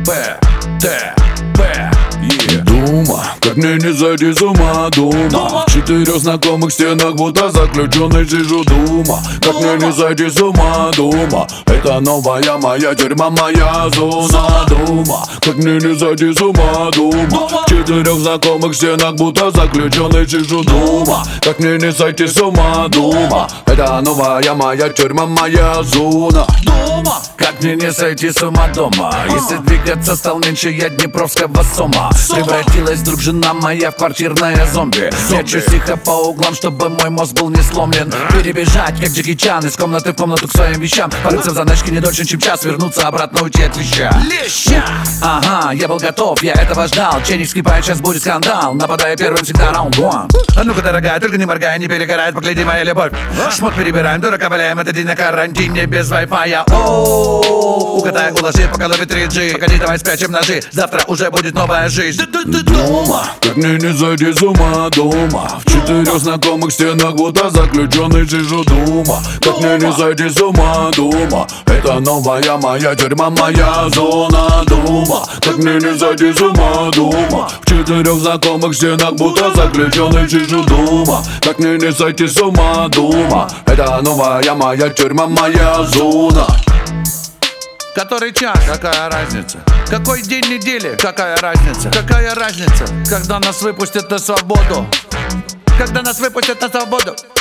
П, Т, П, Е. Дума, как мне не сойти с ума, дума. В 4 знакомых стенах, будто заключенный сижу, дума. Как мне не сойти с ума, дума. Это новая моя тюрьма, моя зона, дума. Как мне не сойти с ума, дума. В 4 знакомых стенах, будто заключенный сижу, дума. Как мне не сойти с ума, дума. Это новая моя тюрьма, моя зона, Дома, как мне не сойти с ума дома? Если двигаться стал меньше я днепровского сома. Превратилась вдруг жена моя в квартирное зомби. Мечусь тихо по углам, чтобы мой мозг был не сломлен. Перебежать, как Джеки Чан, из комнаты в комнату к своим вещам. Порыться в заначке не дольше, чем час. Вернуться обратно, уйти от леща. Ага, я был готов, я этого ждал. Чайник скрипает, сейчас будет скандал. Нападая первым, всегда раунд one. А ну-ка, дорогая, только не моргай, не перегорает, погляди, моя любовь. Шмот перебираем, дурака валяем, это день на карантине без вай-фая. Оу, укатай, уложи, по голове 3G. Погоди, давай спрячем ножи, завтра уже будет новая жизнь. Дома, как мне не сойти с ума, дома. В 4 знакомых стенах, будто заключенный сижу, дума. Как мне не сойти с ума, дома. Это новая моя тюрьма, моя зона, дума. Как мне не сойти с ума, дома. В 4 знакомых стенах, будто заключенный сижу, дума. Как мне не сойти с ума, дома. Это новая моя тюрьма, моя зона. Который час? Какая разница? Какой день недели? Какая разница? Какая разница? Когда нас выпустят на свободу? Когда нас выпустят на свободу?